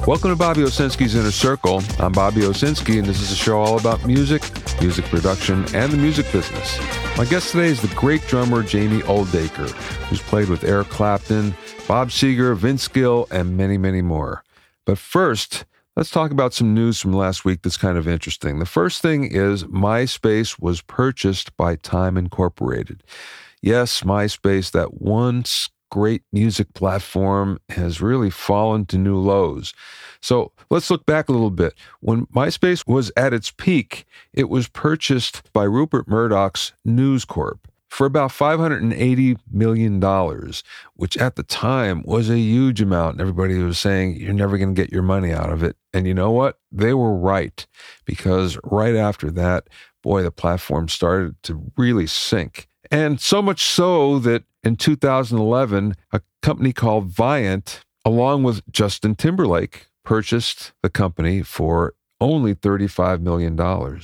Welcome to Bobby Owsinski's Inner Circle. I'm Bobby Owsinski, and this is a show all about music, music production, and the music business. My guest today is the great drummer Jamie Oldaker, who's played with Eric Clapton, Bob Seger, Vince Gill, and many, many more. But first, let's talk about some news from last week that's kind of interesting. The first thing is MySpace was purchased by Time Incorporated. Yes, MySpace, that once great music platform, has really fallen to new lows. So let's look back a little bit. When MySpace was at its peak, it was purchased by Rupert Murdoch's News Corp for about $580 million, which at the time was a huge amount. And everybody was saying, you're never going to get your money out of it. And you know what? They were right, because right after that, boy, the platform started to really sink. And so much so that in 2011, a company called Viant, along with Justin Timberlake, purchased the company for only $35 million.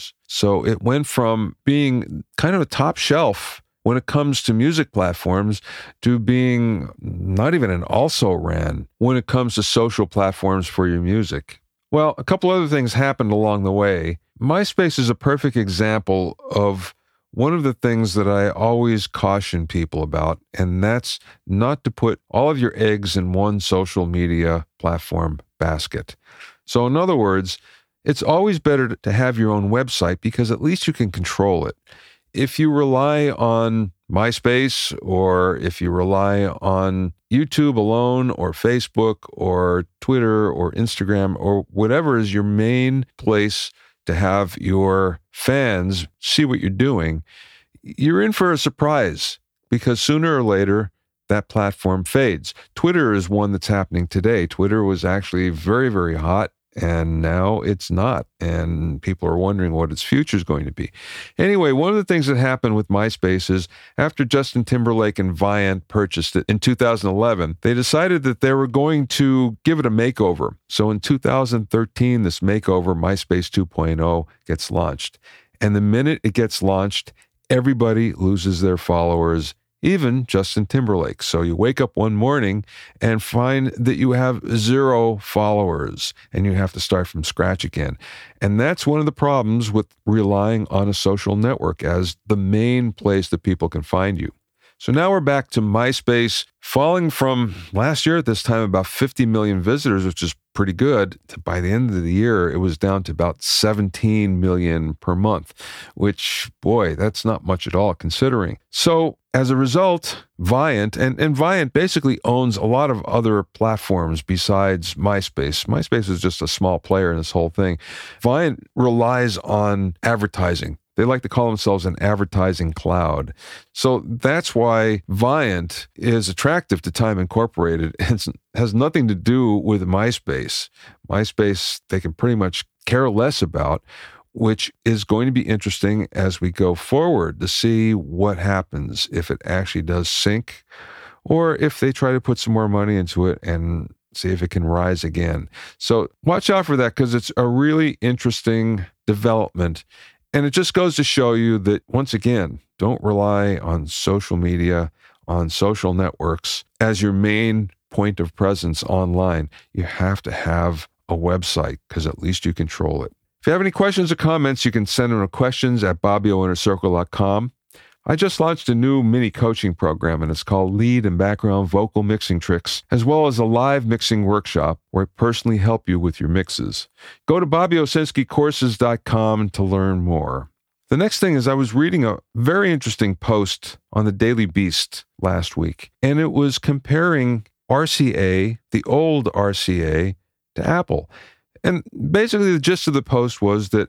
So it went from being kind of a top shelf when it comes to music platforms to being not even an also-ran when it comes to social platforms for your music. Well, a couple other things happened along the way. MySpace is a perfect example of one of the things that I always caution people about, and that's not to put all of your eggs in one social media platform basket. So in other words, it's always better to have your own website because at least you can control it. If you rely on MySpace, or if you rely on YouTube alone, or Facebook, or Twitter, or Instagram, or whatever is your main place to have your fans see what you're doing, you're in for a surprise, because sooner or later, that platform fades. Twitter is one that's happening today. Twitter was actually very, very hot, and now it's not. And people are wondering what its future is going to be. Anyway, one of the things that happened with MySpace is after Justin Timberlake and Viant purchased it in 2011, they decided that they were going to give it a makeover. So in 2013, this makeover, MySpace 2.0, gets launched. And the minute it gets launched, everybody loses their followers, even Justin Timberlake. So you wake up one morning and find that you have 0 followers and you have to start from scratch again. And that's one of the problems with relying on a social network as the main place that people can find you. So now we're back to MySpace falling from last year at this time about 50 million visitors, which is pretty good. By the end of the year, it was down to about 17 million per month, which, boy, that's not much at all considering. So as a result, Viant, and Viant basically owns a lot of other platforms besides MySpace. MySpace is just a small player in this whole thing. Viant relies on advertising. They like to call themselves an advertising cloud. So that's why Viant is attractive to Time Incorporated. It has nothing to do with MySpace. MySpace, they can pretty much care less about, which is going to be interesting as we go forward to see what happens if it actually does sink, or if they try to put some more money into it and see if it can rise again. So watch out for that, because it's a really interesting development. And it just goes to show you that, once again, don't rely on social media, on social networks as your main point of presence online. You have to have a website, because at least you control it. If you have any questions or comments, you can send them to questions@bobbyowinnercircle.com. I just launched a new mini coaching program, and it's called Lead and Background Vocal Mixing Tricks, as well as a live mixing workshop where I personally help you with your mixes. Go to bobbyowsinskicourses.com to learn more. The next thing is, I was reading a very interesting post on the Daily Beast last week, and it was comparing RCA, the old RCA, to Apple. And basically the gist of the post was that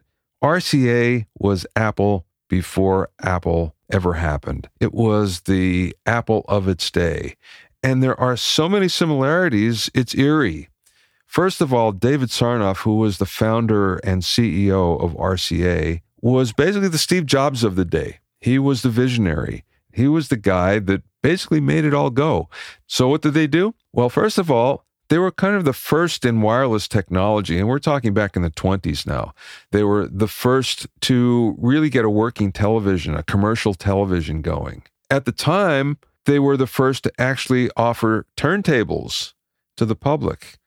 RCA was Apple before Apple ever happened. It was the Apple of its day. And there are so many similarities, it's eerie. First of all, David Sarnoff, who was the founder and CEO of RCA, was basically the Steve Jobs of the day. He was the visionary. He was the guy that basically made it all go. So what did they do? Well, first of all, they were kind of the first in wireless technology, and we're talking back in the 20s now. They were the first to really get a working television, a commercial television going. At the time, they were the first to actually offer turntables to the public.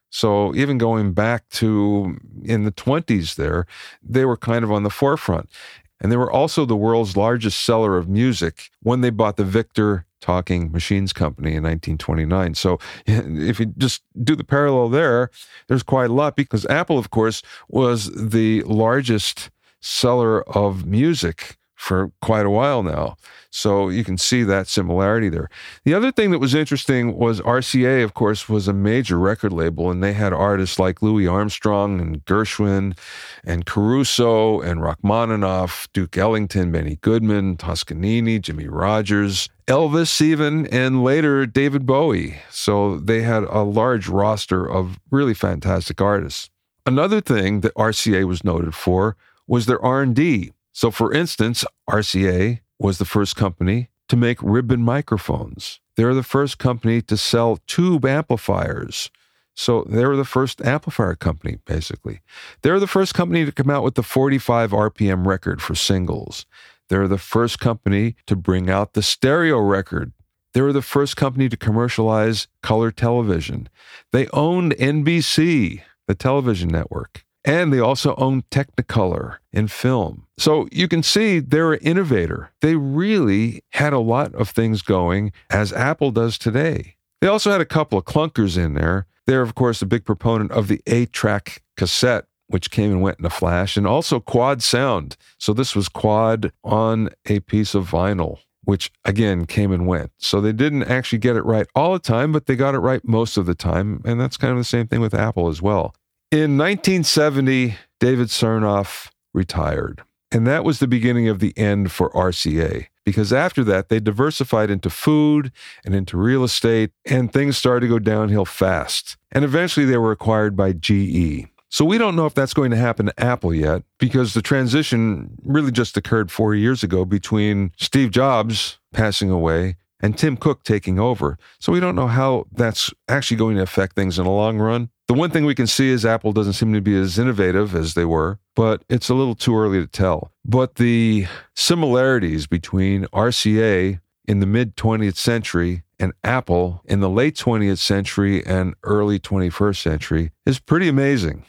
So even going back to in the 20s there, they were kind of on the forefront. And they were also the world's largest seller of music when they bought the Victor Talking Machines Company in 1929. So if you just do the parallel there, there's quite a lot, because Apple, of course, was the largest seller of music for quite a while now. So you can see that similarity there. The other thing that was interesting was RCA, of course, was a major record label, and they had artists like Louis Armstrong and Gershwin and Caruso and Rachmaninoff, Duke Ellington, Benny Goodman, Toscanini, Jimmy Rogers, Elvis even, and later David Bowie. So they had a large roster of really fantastic artists. Another thing that RCA was noted for was their R&D. So, for instance, RCA was the first company to make ribbon microphones. They're the first company to sell tube amplifiers. So they were the first amplifier company, basically. They're the first company to come out with the 45 RPM record for singles. They're the first company to bring out the stereo record. They were the first company to commercialize color television. They owned NBC, the television network. And they also owned Technicolor in film. So you can see they're an innovator. They really had a lot of things going, as Apple does today. They also had a couple of clunkers in there. They're, of course, a big proponent of the 8-track cassette, which came and went in a flash, and also quad sound. So this was quad on a piece of vinyl, which, again, came and went. So they didn't actually get it right all the time, but they got it right most of the time. And that's kind of the same thing with Apple as well. In 1970, David Sarnoff retired, and that was the beginning of the end for RCA, because after that, they diversified into food and into real estate, and things started to go downhill fast. And eventually, they were acquired by GE. So we don't know if that's going to happen to Apple yet, because the transition really just occurred 4 years ago between Steve Jobs passing away and Tim Cook taking over. So we don't know how that's actually going to affect things in the long run. The one thing we can see is Apple doesn't seem to be as innovative as they were, but it's a little too early to tell. But the similarities between RCA in the mid-20th century and Apple in the late 20th century and early 21st century is pretty amazing.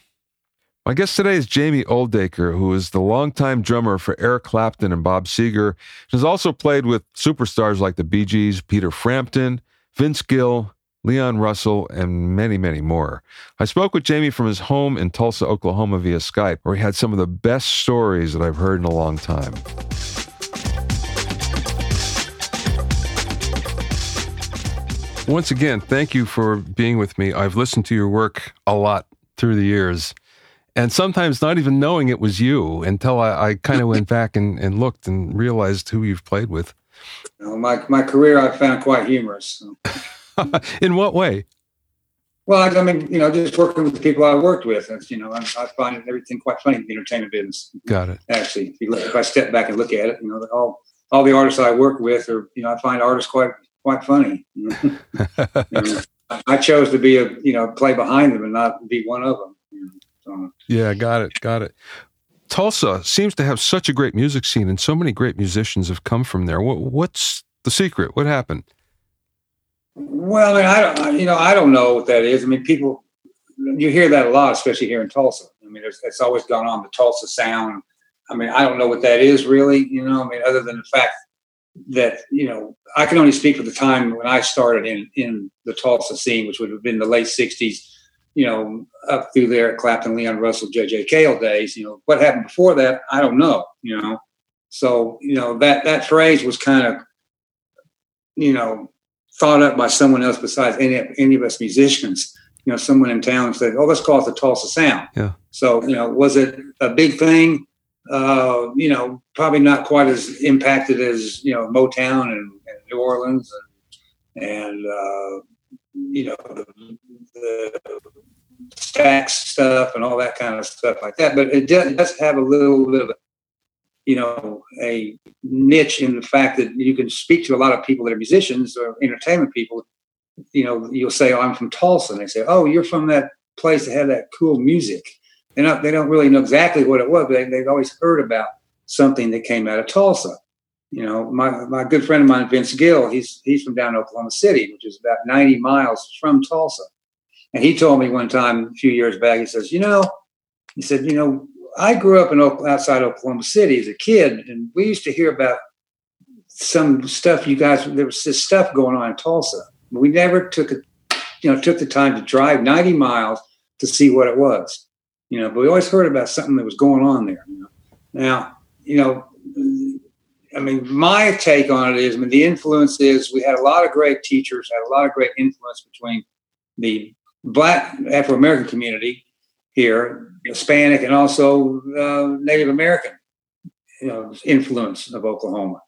My guest today is Jamie Oldaker, who is the longtime drummer for Eric Clapton and Bob Seger, and has also played with superstars like the Bee Gees, Peter Frampton, Vince Gill, Leon Russell, and many, many more. I spoke with Jamie from his home in Tulsa, Oklahoma via Skype, where he had some of the best stories that I've heard in a long time. Once again, thank you for being with me. I've listened to your work a lot through the years, and sometimes not even knowing it was you until I kind of went back and looked and realized who you've played with. My career I found quite humorous. So. In what way? Well, I mean, just working with the people I worked with, I find everything quite funny in the entertainment business. Got it. Actually, if I step back and look at it, all the artists I work with are, I find artists quite funny. I chose to play behind them and not be one of them. So. Yeah, got it. Tulsa seems to have such a great music scene, and so many great musicians have come from there. What's the secret? What happened? Well, I don't know what that is. I mean, people, you hear that a lot, especially here in Tulsa. I mean, it's always gone on, the Tulsa sound. I mean, I don't know what that is really, other than the fact that, I can only speak for the time when I started in the Tulsa scene, which would have been the late 60s, up through there at Clapton, Leon Russell, J.J. Cale days. What happened before that, I don't know, So, that phrase was kind of, thought up by someone else besides any of us musicians. Someone in town said, "Oh, let's call it the Tulsa sound." Yeah. So, was it a big thing? Probably not quite as impacted as Motown and New Orleans and the Stax stuff and all that kind of stuff like that. But it does have a little bit of a niche in the fact that you can speak to a lot of people that are musicians or entertainment people. You'll say, "Oh, I'm from Tulsa," and they say, "Oh, you're from that place that had that cool music." They don't really know exactly what it was, but they've always heard about something that came out of Tulsa. My good friend of mine, Vince Gill, he's from down in Oklahoma City, which is about 90 miles from Tulsa. And he told me one time a few years back, he said, I grew up outside Oklahoma City as a kid, and we used to hear about some stuff there was this stuff going on in Tulsa. We never took the time to drive 90 miles to see what it was, but we always heard about something that was going on there. Now, my take on it is, the influence is we had a lot of great teachers, had a lot of great influence between the Black Afro-American community here, Hispanic, and also Native American, influence of Oklahoma.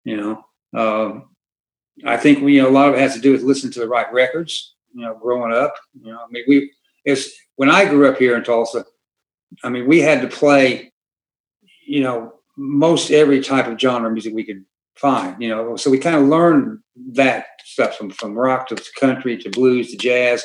I think a lot of it has to do with listening to the right records. Growing up, when I grew up here in Tulsa, we had to play, most every type of genre of music we could find. So we kind of learned that stuff from rock to country to blues to jazz,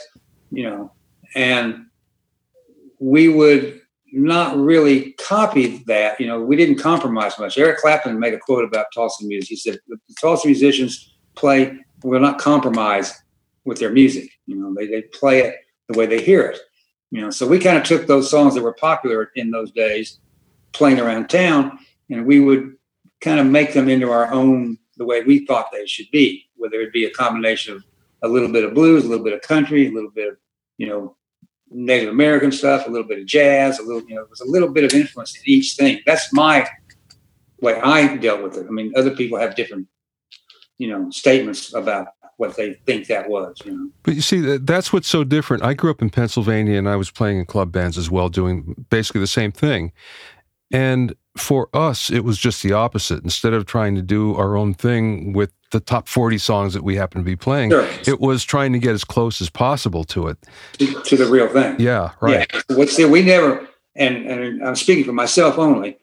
and we would not really copy that. We didn't compromise much. Eric Clapton made a quote about Tulsa music. He said, the Tulsa musicians will not compromise with their music. They play it the way they hear it. So we kind of took those songs that were popular in those days, playing around town, and we would kind of make them into our own, the way we thought they should be, whether it be a combination of a little bit of blues, a little bit of country, a little bit of, Native American stuff, a little bit of jazz, it was a little bit of influence in each thing. That's my way I dealt with it. Other people have different, statements about what they think that was. But you see, that's what's so different. I grew up in Pennsylvania, and I was playing in club bands as well, doing basically the same thing. And for us, it was just the opposite. Instead of trying to do our own thing with the top 40 songs that we happen to be playing, sure, it was trying to get as close as possible to it. To the real thing. Yeah, right. Yeah. We never, and I'm speaking for myself only,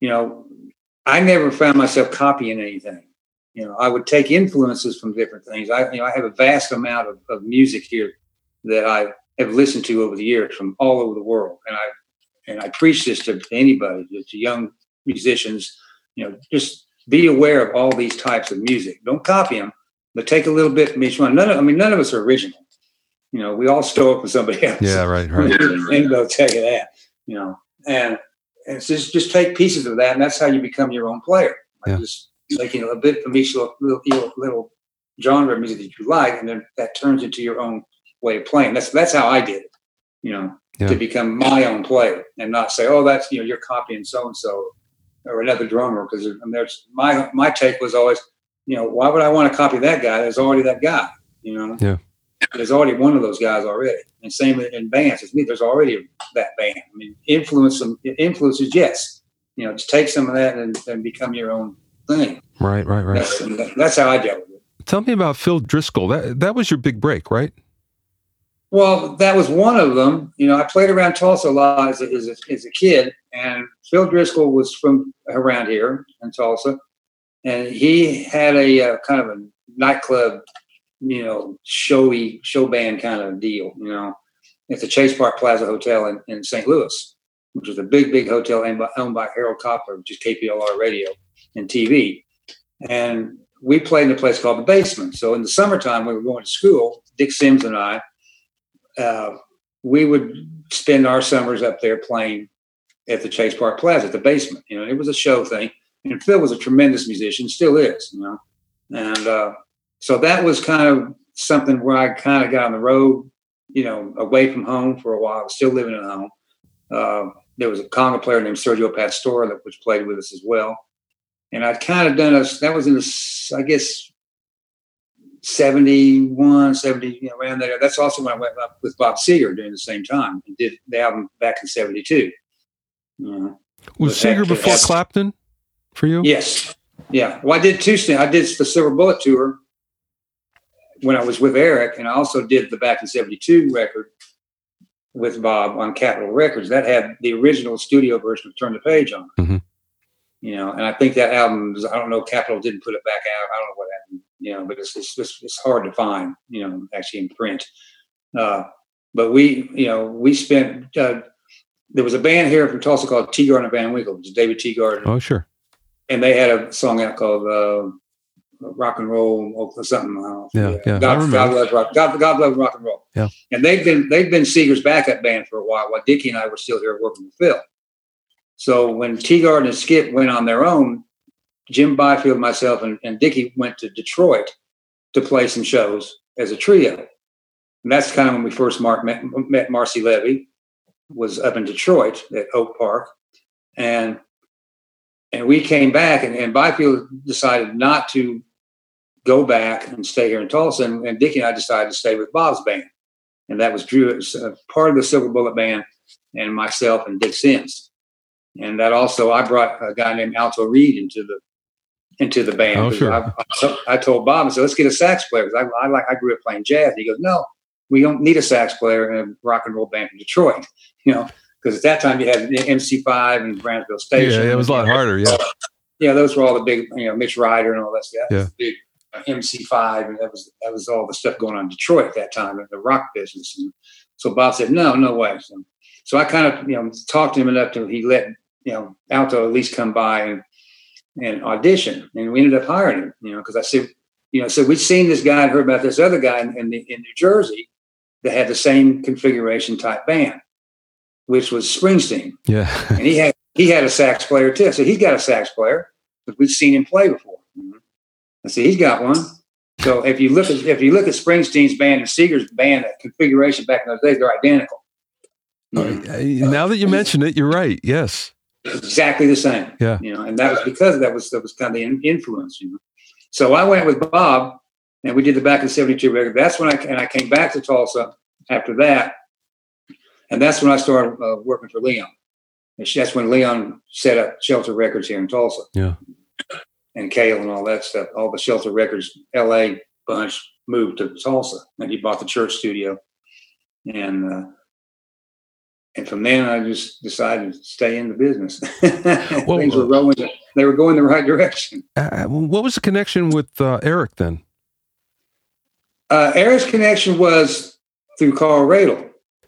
I never found myself copying anything. I would take influences from different things. I have a vast amount of music here that I have listened to over the years from all over the world. And I preach this to anybody, to young musicians, just be aware of all these types of music. Don't copy them, but take a little bit from each one. None of us are original. We all stole it from somebody else. Yeah, right. Anybody will tell you that, and it's just take pieces of that, and that's how you become your own player. Just taking a bit from each little genre of music that you like, and then that turns into your own way of playing. That's how I did it, to become my own player and not say, oh, that's, you're copying so-and-so or another drummer. Because there's my take was always, why would I want to copy that guy? There's already that guy, Yeah. There's already one of those guys already. And same in bands. It's me. There's already that band. Influences, yes. Just take some of that and become your own thing. Right. That's how I dealt with it. Tell me about Phil Driscoll. That was your big break, right? Well, that was one of them. I played around Tulsa a lot as a kid, and Phil Driscoll was from around here in Tulsa, and he had a kind of a nightclub, show band kind of deal, at the Chase Park Plaza Hotel in St. Louis, which was a big hotel owned by Harold Koppler, which is KPLR radio and TV. And we played in a place called The Basement. So in the summertime, when we were going to school, Dick Sims and I, we would spend our summers up there playing at the Chase Park Plaza, at The Basement. It was a show thing. And Phil was a tremendous musician, still is, And so that was kind of something where I kind of got on the road, away from home for a while. I was still living at home. There was a conga player named Sergio Pastor which played with us as well. And I'd kind of done that was in the, I guess, 71, 70, around there. That's also when I went up with Bob Seger during the same time and did the album back in 72. Was Seger before Clapton for you? Yes. Yeah. Well, I did two stints. I did the Silver Bullet tour when I was with Eric, and I also did the back in 72 record with Bob on Capitol Records. That had the original studio version of Turn the Page on it. Mm-hmm. And I think that album, I don't know, Capitol didn't put it back out. I don't know what happened, but it's hard to find, actually in print. But we spent, there was a band here from Tulsa called Teagarden and Van Winkle, which is David Teagarden. Oh, sure. And they had a song out called rock and roll or something. Yeah. God loves rock and roll. Yeah. And they've been Seeger's backup band for a while Dickie and I were still here working with Phil. So when Teagard and Skip went on their own, Jim Byfield, myself, and Dickie went to Detroit to play some shows as a trio. And that's kind of when we first met Marcy Levy, was up in Detroit at Oak Park. And we came back, and Byfield decided not to go back and stay here in Tulsa. And Dickie and I decided to stay with Bob's band. And that was Drew, part of the Silver Bullet band, and myself and Dick Sims. And that also, I brought a guy named Alto Reed into the band. Oh, sure. I told Bob, I said, let's get a sax player. I grew up playing jazz. He goes, no, we don't need a sax player in a rock and roll band from Detroit, because at that time you had MC5 and Brownsville Station. Yeah, it was a lot harder. Yeah. Yeah, those were all the big, Mitch Ryder and all that stuff. Yeah. Big MC5, and that was all the stuff going on in Detroit at that time in the rock business. And so Bob said, no way. So I kind of, talked to him enough to he let, Alto at least come by and audition, and we ended up hiring him, because I said, so we'd seen this guy and heard about this other guy in New Jersey that had the same configuration type band, which was Springsteen. Yeah. And he had a sax player too. So he's got a sax player, but we've seen him play before. I said, he's got one. So if you look at Springsteen's band and Seeger's band, that configuration back in those days, they're identical. Now that you mention it, you're right. Yes. Exactly the same. Yeah. And that was because that was kind of the influence, So I went with Bob, and we did the Back in 72 record. That's when I came back to Tulsa after that. And that's when I started working for Leon. And that's when Leon set up Shelter Records here in Tulsa. Yeah. And Cale and all that stuff. All the Shelter Records LA bunch moved to Tulsa, and he bought the church studio. And from then I just decided to stay in the business. Well, things were rolling. They were going the right direction. What was the connection with Eric then? Eric's connection was through Carl Radel.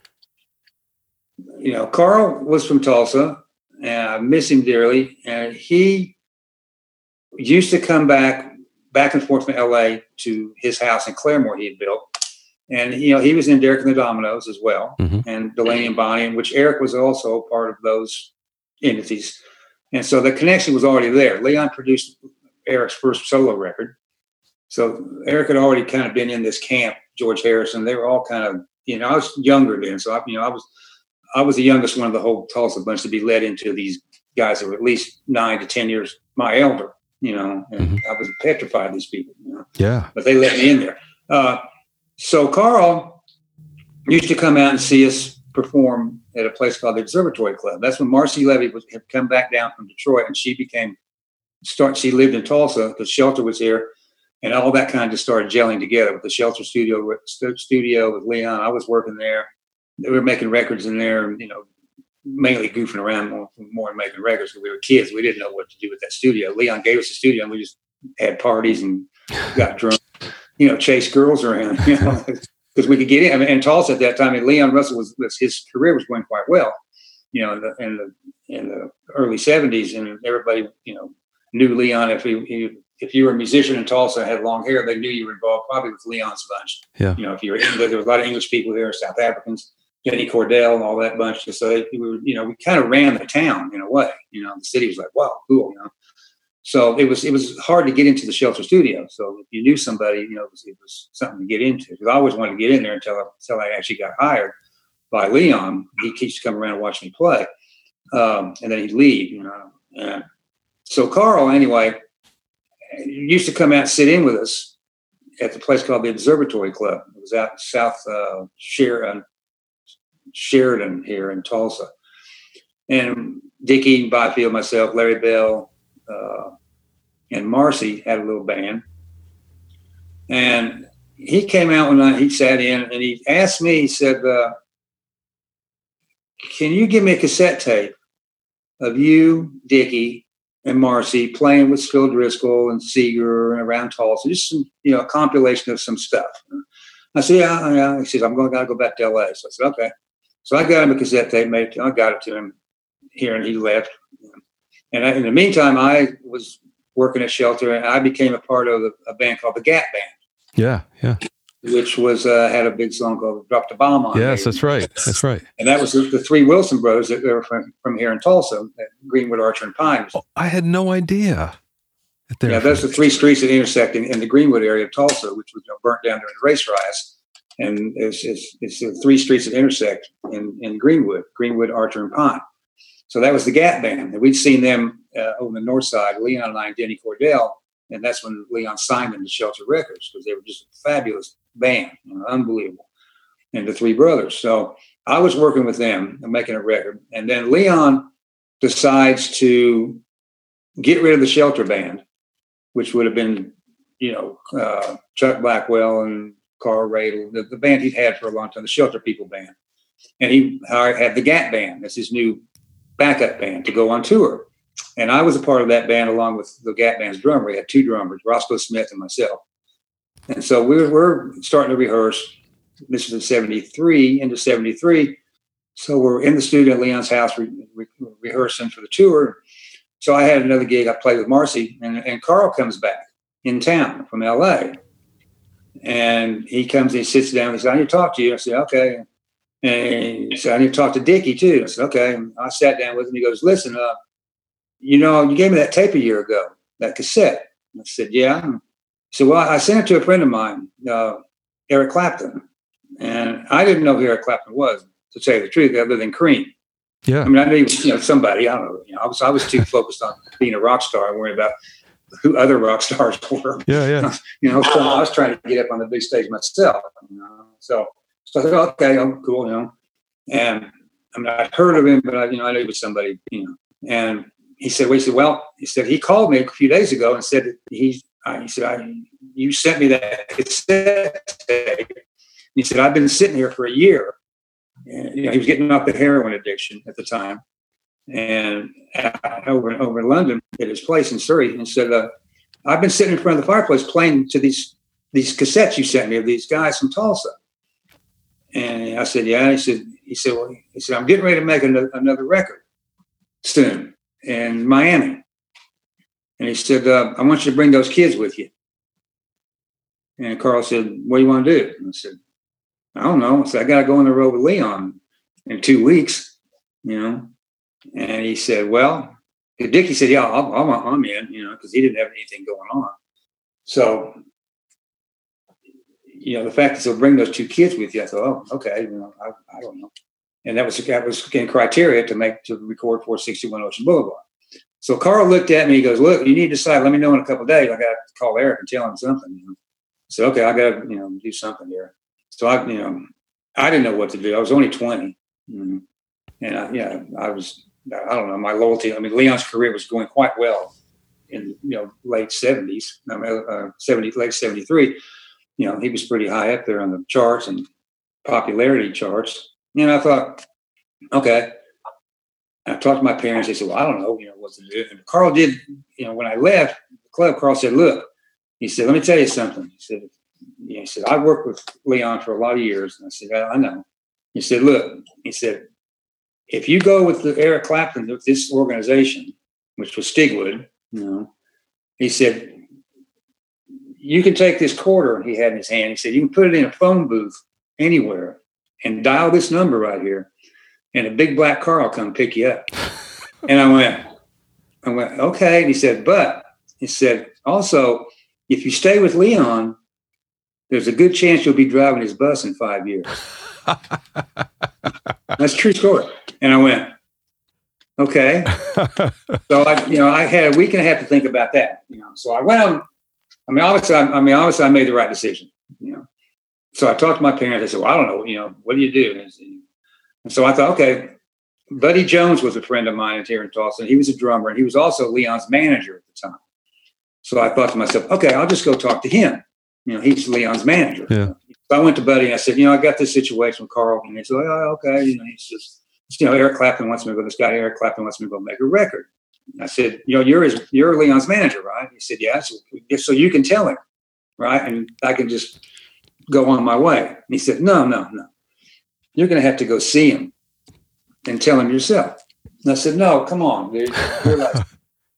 Carl was from Tulsa, and I miss him dearly. And he used to come back and forth from LA to his house in Claremore he had built. And, he was in Derek and the Dominoes as well, and Delaney and Bonnie, in which Eric was also part of those entities. And so the connection was already there. Leon produced Eric's first solo record. So Eric had already kind of been in this camp, George Harrison. They were all kind of, I was younger then. So, I was the youngest one of the whole Tulsa bunch to be led into these guys that were at least 9 to 10 years my elder, and I was petrified of these people, Yeah. But they let me in there. So Carl used to come out and see us perform at a place called the Observatory Club. That's when Marcy Levy had come back down from Detroit, and she she lived in Tulsa. The Shelter was here, and all that kind of just started gelling together with the Shelter studio with Leon. I was working there. They were making records in there, mainly goofing around more than making records because we were kids. We didn't know what to do with that studio. Leon gave us the studio, and we just had parties and got drunk. Chase girls around, because we could get in. And Tulsa at that time, and Leon Russell his career was going quite well, in the early 70s, and everybody, knew Leon. If you were a musician in Tulsa and had long hair, they knew you were involved probably with Leon's bunch. Yeah. If you were English, there was a lot of English people here, South Africans, Jenny Cordell, and all that bunch. So we kind of ran the town in a way. The city was like, wow, cool. So it was hard to get into the Shelter studio. So if you knew somebody, it was something to get into. Because I always wanted to get in there until I actually got hired by Leon. He used to come around and watch me play, and then he'd leave. And so Carl, anyway, used to come out and sit in with us at the place called the Observatory Club. It was out South Sheridan here in Tulsa. And Dickie, Byfield, myself, Larry Bell, and Marcy had a little band. And he came out one night, he sat in, and he asked me, he said, can you give me a cassette tape of you, Dickie, and Marcy playing with Phil Driscoll and Seeger and around Tulsa, just some, a compilation of some stuff. I said, yeah. He says, I gotta go back to LA. So I said, okay. So I got him a cassette tape, I got it to him here, and he left. And in the meantime, I was working at Shelter, and I became a part of a band called the Gap Band. Yeah. Which was had a big song called "Drop the Bomb on." Yes, that's right. And that was the three Wilson brothers that were from here in Tulsa, at Greenwood, Archer, and Pine. Oh, I had no idea. Yeah, those are the three streets that intersect in the Greenwood area of Tulsa, which was burnt down during the race riots. And it's the three streets that intersect in Greenwood, Archer, and Pine. So that was the Gap Band. And we'd seen them on the north side, Leon and I and Denny Cordell. And that's when Leon signed them to Shelter Records, because they were just a fabulous band, unbelievable. And the three brothers. So I was working with them and making a record. And then Leon decides to get rid of the Shelter Band, which would have been, Chuck Blackwell and Carl Radel, the band he'd had for a long time, the Shelter People Band. And he had the Gap Band. That's his new backup band to go on tour. And I was a part of that band along with the Gap Band's drummer. We had two drummers, Roscoe Smith and myself. And so we're starting to rehearse. This was in 73, into 73. So we're in the studio at Leon's house, rehearsing for the tour. So I had another gig. I played with Marcy, and Carl comes back in town from LA. And he comes and he sits down. He said, "I need to talk to you." I said, "Okay." And he said, "I need to talk to Dickie too." I said, "Okay." And I sat down with him. He goes, "Listen, you gave me that tape a year ago, that cassette." I said, "Yeah." He said, "Well, I sent it to a friend of mine, Eric Clapton." And I didn't know who Eric Clapton was, to tell you the truth, other than Cream. Yeah. I mean, I knew he was, somebody. I don't know. I was too focused on being a rock star and worrying about who other rock stars were. Yeah. I was trying to get up on the big stage myself. So I thought, okay, I'm cool, And I mean, I'd heard of him, but I knew he was somebody, And he said, he called me a few days ago and said that you sent me that cassette tape. He said, "I've been sitting here for a year." And, he was getting off the heroin addiction at the time, and over in London at his place in Surrey, and said, "I've been sitting in front of the fireplace playing to these cassettes you sent me of these guys from Tulsa." And I said, "Yeah." He said, "I'm getting ready to make another record soon in Miami." And he said, "I want you to bring those kids with you." And Carl said, "What do you want to do?" And I said, "I don't know." So I got to go on the road with Leon in 2 weeks, And he said, "Well," Dickie said, "Yeah, I'm in," because he didn't have anything going on. So, the fact that they'll bring those two kids with you, I thought, oh, okay, I don't know. And that was again criteria to record 461 Ocean Boulevard. So Carl looked at me. He goes, "Look, you need to decide. Let me know in a couple of days. I got to call Eric and tell him something." I said, "Okay, I got to do something here." So I didn't know what to do. I was only 20, and I was, I don't know, my loyalty. I mean, Leon's career was going quite well in late 70s. Late 73. He was pretty high up there on the charts and popularity charts. And I thought, okay. And I talked to my parents. They said, "Well, I don't know, what to do." And Carl did. When I left the club, Carl said, "Look," he said, "let me tell you something." He said, "I worked with Leon for a lot of years." And I said, "I know." He said, "Look," he said, "if you go with the Eric Clapton, with this organization, which was Stigwood, he said, you can take this quarter he had in his hand. He said, you can put it in a phone booth anywhere and dial this number right here, and a big black car will come pick you up." And I went, "Okay." And he said, "Also, if you stay with Leon, there's a good chance you'll be driving his bus in 5 years." That's a true story. And I went, "Okay." So I had a week and a half to think about that. So I went on. Obviously, I made the right decision. So I talked to my parents. I said, "Well, I don't know. What do you do?" And so I thought, okay. Buddy Jones was a friend of mine here in Tulsa, and he was a drummer, and he was also Leon's manager at the time. So I thought to myself, okay, I'll just go talk to him. He's Leon's manager. Yeah. So I went to Buddy and I said, I got this situation with Carl. And he said, "Oh, okay." He's just, Eric Clapton wants me to go. This guy, Eric Clapton, wants me to go make a record. And I said, you're Leon's manager, right? He said, "Yeah." So you can tell him, right? And I can just go on my way. And he said, No. You're going to have to go see him and tell him yourself. And I said, "No, come on, dude.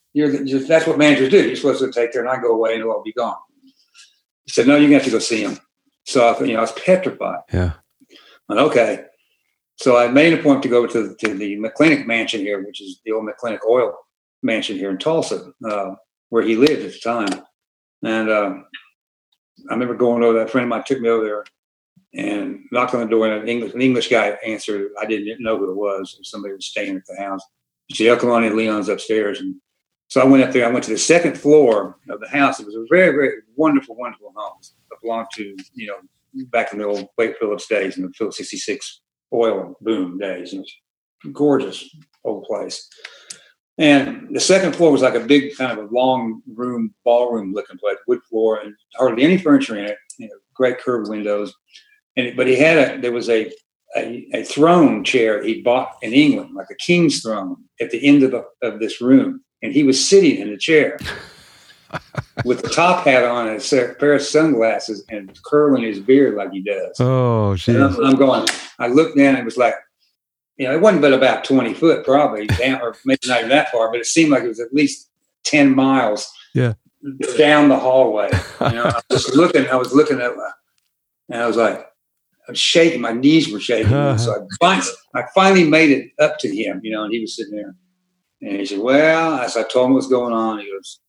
that's what managers do. You're supposed to take care and I go away and I'll be gone. He said, no, you're going to have to go see him. So I thought, I was petrified. Yeah. Went, okay. So I made an appointment to go to the McClintock mansion here, which is the old McClintock oil mansion here in Tulsa, where he lived at the time. And I remember going over, that friend of mine took me over there and knocked on the door, and an English guy answered. I didn't know who it was. Somebody was staying at the house. He said, come on in, Leon's upstairs. And so I went up there. I went to the second floor of the house. It was a very, very wonderful, wonderful home. It belonged to, back in the old Wade Phillips days, in the Phillips 66 oil boom days. It was a gorgeous old place. And the second floor was like a big kind of a long room, ballroom looking place, wood floor, and hardly any furniture in it, great curved windows. But he had there was a throne chair he bought in England, like a king's throne at the end of this room. And he was sitting in the chair with the top hat on and a pair of sunglasses and curling his beard like he does. Oh, geez. I'm going, I looked down and it was like, it wasn't but about 20 foot probably down, or maybe not even that far, but it seemed like it was at least 10 miles down the hallway. I was looking at it and I was like, I was shaking, my knees were shaking. So I finally made it up to him, and he was sitting there. And he said, well, as I told him what's going on, he goes,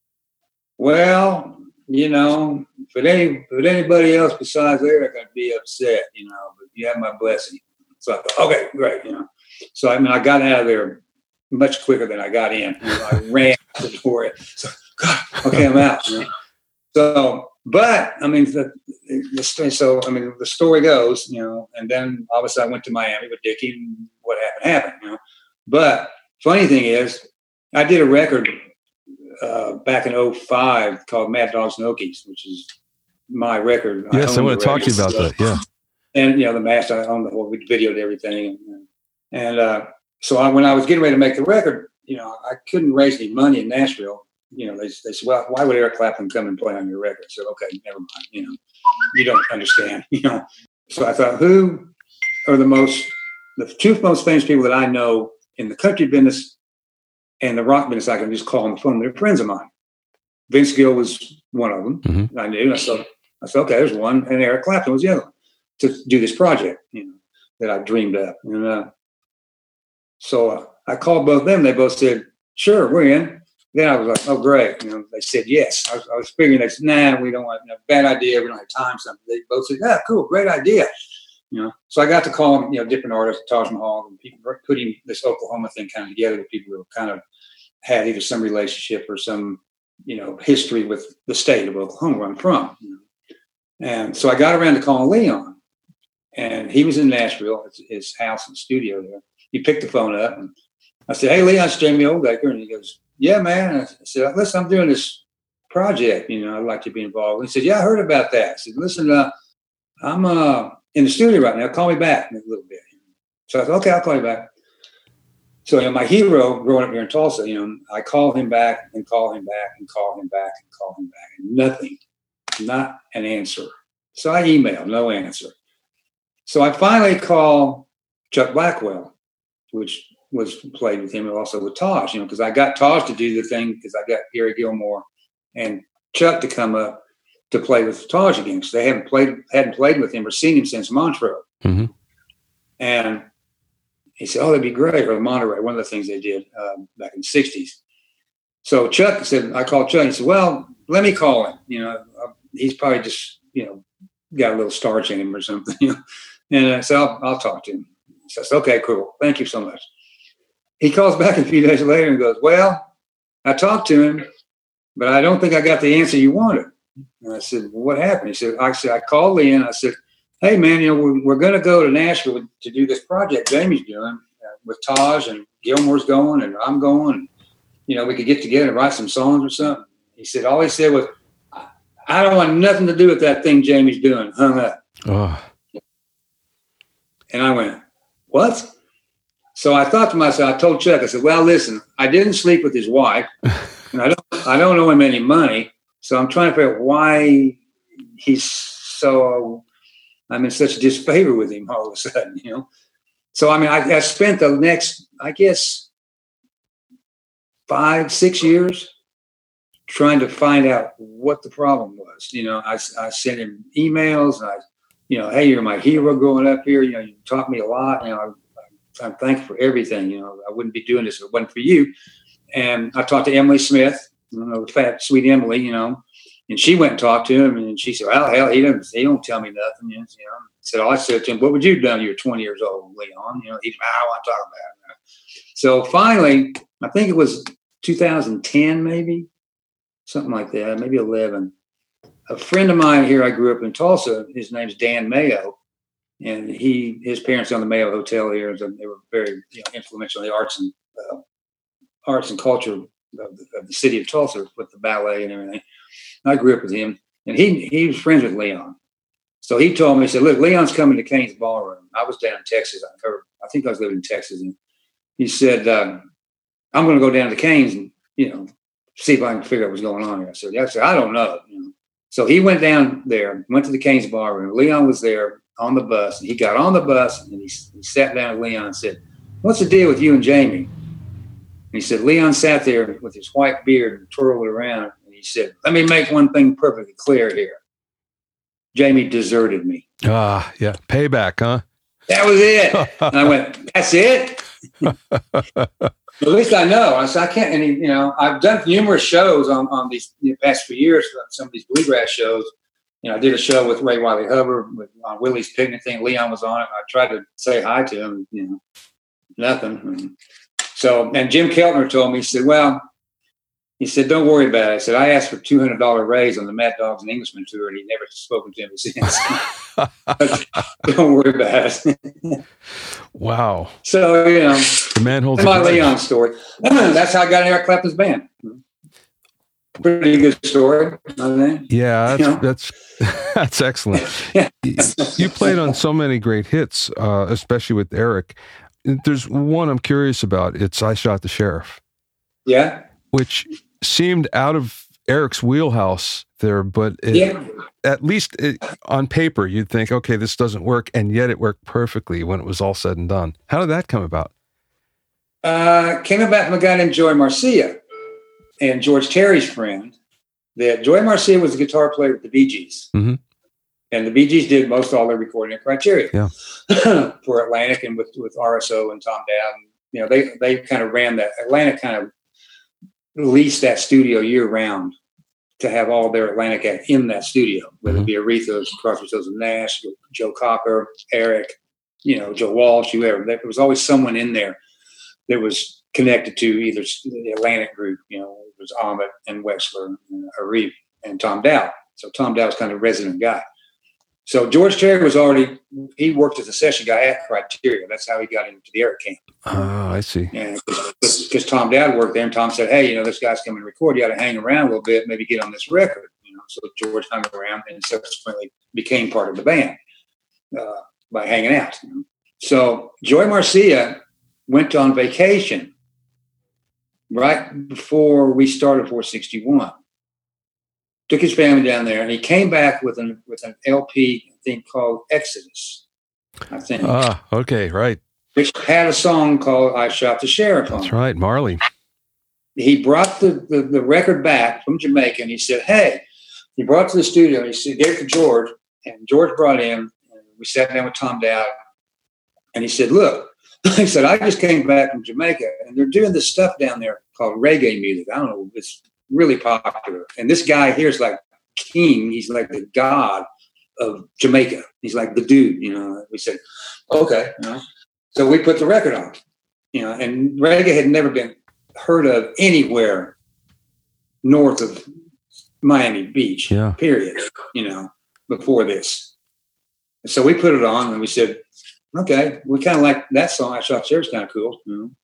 well, if anybody else besides Eric, I'd be upset, but you have my blessing. So I thought, okay, great, So, I got out of there much quicker than I got in. I ran out the door. So, God, okay, I'm out. So, but, the story goes, and then obviously I went to Miami with Dickie, and what happened. But funny thing is, I did a record back in 2005 called Mad Dogs and Okies, which is my record. Yes, I want to talk to you about that. Yeah. And, the master, I owned the whole, we videoed everything. So when I was getting ready to make the record, I couldn't raise any money in Nashville. They said, well, why would Eric Clapton come and play on your record? I said, okay, never mind. You don't understand, So I thought, who are the two most famous people that I know in the country business and the rock business? I can just call on the phone. They're friends of mine. Vince Gill was one of them. Mm-hmm. I knew. I said, okay, there's one. And Eric Clapton was the other one to do this project, that I dreamed up. And so I called both of them. They both said, sure, we're in. Then I was like, oh, great. They said yes. I was figuring they said, nah, we don't want, bad idea. We don't have time. Something. They both said, yeah, cool, great idea. So I got to call them, different artists, Taj Mahal, and people putting this Oklahoma thing kind of together with people who kind of had either some relationship or some, history with the state of Oklahoma where I'm from. And so I got around to calling Leon, and he was in Nashville, his house and studio there. He picked the phone up, and I said, hey, Leon, it's Jamie Oldacre. And he goes, yeah, man. And I said, listen, I'm doing this project, I'd like to be involved. And he said, yeah, I heard about that. I said, listen, I'm in the studio right now. Call me back in a little bit. So I said, okay, I'll call you back. So my hero growing up here in Tulsa, I call him back and call him back and call him back and call him back. And nothing, not an answer. So I emailed, no answer. So I finally call Chuck Blackwell, which was played with him and also with Taj, because I got Taj to do the thing because I got Gary Gilmore and Chuck to come up to play with Taj again, because they hadn't played with him or seen him since Montreux. Mm-hmm. And he said, oh, that'd be great. Or Monterey, one of the things they did back in the 60s. So Chuck said, I called Chuck and he said, well, let me call him. He's probably just, got a little starch in him or something. And I said, I'll talk to him. So I said, okay, cool. Thank you so much. He calls back a few days later and goes, well, I talked to him, but I don't think I got the answer you wanted. And I said, well, what happened? He said, I called Lee and I said, hey, man, we're going to go to Nashville to do this project Jamie's doing with Taj, and Gilmore's going and I'm going. And, we could get together and write some songs or something. He said, all he said was, I don't want nothing to do with that thing Jamie's doing. Hung up. Oh. And I went, what? So I thought to myself, I told Chuck, I said, well, listen, I didn't sleep with his wife, and I don't owe him any money. So I'm trying to figure out why I'm in such disfavor with him all of a sudden, So, I spent the next, I guess, 5, 6 years trying to find out what the problem was. I sent him emails, and hey, you're my hero growing up here. You taught me a lot. I'm thankful for everything. I wouldn't be doing this if it wasn't for you. And I talked to Emily Smith, fat, sweet Emily, and she went and talked to him, and she said, well, hell, he don't tell me nothing. So I said to him, what would you have done? You were 20 years old, Leon. He said, I don't want to talk about it. So finally, I think it was 2010, maybe something like that, maybe 11. A friend of mine here, I grew up in Tulsa. His name's Dan Mayo, and his parents owned the Mayo Hotel here. They were very influential in the arts and culture of the city of Tulsa with the ballet and everything. I grew up with him, and he was friends with Leon. So he told me, he said, look, Leon's coming to Cain's Ballroom. I was down in Texas. I think I was living in Texas. And he said, I'm going to go down to Cain's and, see if I can figure out what's going on here. I said, I don't know. So he went down there, went to the Cain's Ballroom. Leon was there on the bus. And he got on the bus, and he sat down with Leon and said, what's the deal with you and Jamie? And he said, Leon sat there with his white beard and twirled it around. And he said, let me make one thing perfectly clear here. Jamie deserted me. Ah, yeah. Payback, huh? That was it. And I went, that's it? At least I know. I said, I can't. And, I've done numerous shows on these past few years, some of these bluegrass shows. I did a show with Ray Wiley Hubbard on Willie's Picnic thing. Leon was on it. I tried to say hi to him, nothing. And Jim Keltner told me, he said, don't worry about it. I said, I asked for a $200 raise on the Mad Dogs and Englishmen tour, and he'd never spoken to him since. Don't worry about it. Wow. So, the man holds my Leon story. That's how I got in Eric Clapton's band. Pretty good story, I think. Yeah, that's excellent. You played on so many great hits, especially with Eric. There's one I'm curious about. It's I Shot the Sheriff. Yeah. Which seemed out of Eric's wheelhouse there, but at least on paper, you'd think, okay, this doesn't work, and yet it worked perfectly when it was all said and done. How did that come about? Came about from a guy named Joey Marcia and George Terry's friend. That Joey Marcia was a guitar player with the Bee Gees. Mm-hmm. And the Bee Gees did most all their recording at Criteria for Atlantic and with RSO and Tom Dowd. They kind of ran that. Atlantic kind of leased that studio year round to have all their Atlantic act in that studio, whether it be Aretha, Crosby, Stills and Nash, Joe Cocker, Eric, Joe Walsh, whoever. There was always someone in there that was connected to either the Atlantic group. It was Ahmet and Wexler, and Arif and Tom Dowd. So Tom Dowd was kind of a resident guy. So George Terry he worked as a session guy at Criteria. That's how he got into the Eric camp. Oh, I see. And because Tom Dowd worked there, and Tom said, hey, this guy's coming to record. You got to hang around a little bit, maybe get on this record. So George hung around and subsequently became part of the band by hanging out. So Joey Marcia went on vacation right before we started 461. Took his family down there, and he came back with an LP thing called Exodus, I think. Ah, okay, right. Which had a song called I Shot the Sheriff on. That's right, Marley. He brought the record back from Jamaica, and he said, hey, he brought it to the studio, and he said, gave it to George, and George brought in, and we sat down with Tom Dowd, and he said, look, he said, I just came back from Jamaica, and they're doing this stuff down there called reggae music. I don't know, it's really popular. And this guy here is like king. He's like the god of Jamaica. He's like the dude, We said, okay. So we put the record on, and reggae had never been heard of anywhere north of Miami Beach, period, before this. And so we put it on, and we said, okay, we kind of like that song. I Shot the Sheriff's kind of cool.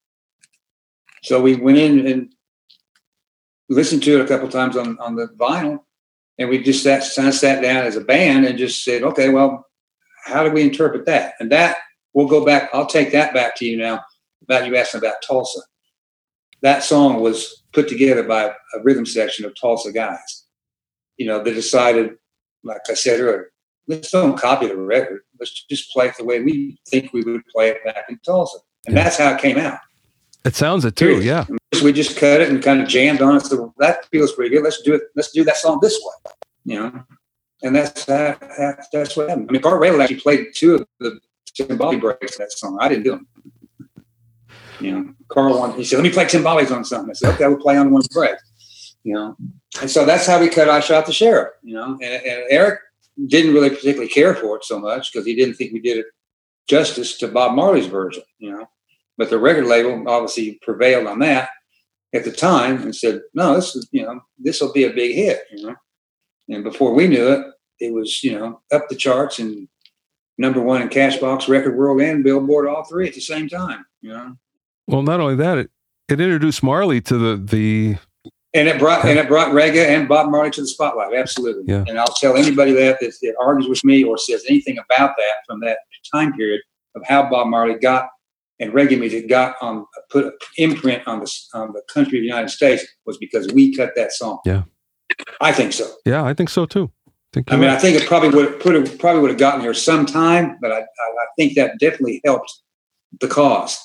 So we went in and listened to it a couple times on the vinyl, and we just sat down as a band and just said, okay, well, how do we interpret that? And that we'll go back. I'll take that back to you now about you asking about Tulsa. That song was put together by a rhythm section of Tulsa guys. They decided, like I said earlier, let's don't copy the record. Let's just play it the way we think we would play it back in Tulsa. And that's how it came out. It sounds it too. Yeah. We just cut it and kind of jammed on it. So well, that feels pretty good. Let's do it. Let's do that song this way. You know, and that's what happened. I mean, Carl Rayl actually played 2 of the timbali breaks of that song. I didn't do them. You know, Carl he said, "Let me play timbales on something." I said, "Okay, we'll play on one break." You know, and so that's how we cut "I Shot the Sheriff." You know, and Eric didn't really particularly care for it so much because he didn't think we did it justice to Bob Marley's version. You know, but the record label obviously prevailed on that at the time and said, "No, this will be a big hit." You know, and before we knew it, it was up the charts and #1 in Cashbox, Record World, and Billboard, all 3 at the same time. You know. Well, not only that, it introduced Marley to the and it brought reggae and Bob Marley to the spotlight. Absolutely. Yeah. And I'll tell anybody that argues with me or says anything about that from that time period of how Bob Marley got and reggae music got put an imprint on the country of the United States was because we cut that song. Yeah. I think so. Yeah, I think so too. I think it probably would have gotten here sometime, but I think that definitely helped the cause,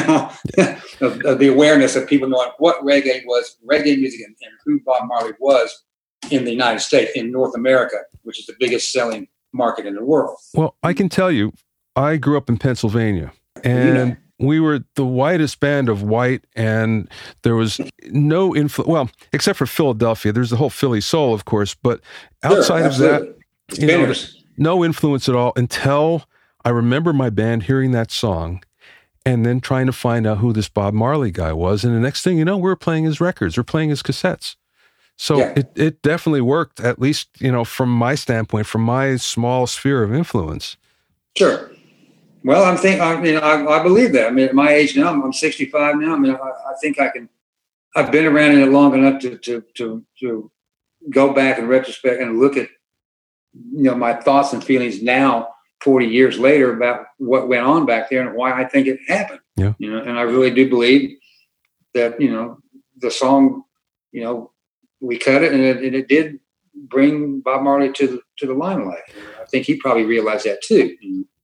of the awareness of people knowing what reggae music and who Bob Marley was in the United States, in North America, which is the biggest selling market in the world. Well, I can tell you, I grew up in Pennsylvania, and we were the whitest band of white, and there was no influence, well, except for Philadelphia. There's the whole Philly soul, of course, but outside of that, no influence at all until I remember my band hearing that song and then trying to find out who this Bob Marley guy was. And the next thing you know, we're playing his records, we're playing his cassettes. So it definitely worked, at least, from my standpoint, from my small sphere of influence. Sure. Well, I believe that. I mean, at my age now, I'm 65 now. I mean, I think I've been around it long enough to go back in retrospect and look at, my thoughts and feelings now, 40 years later, about what went on back there and why I think it happened. Yeah. And I really do believe that, the song, we cut it and it did bring Bob Marley to the limelight. I think he probably realized that too.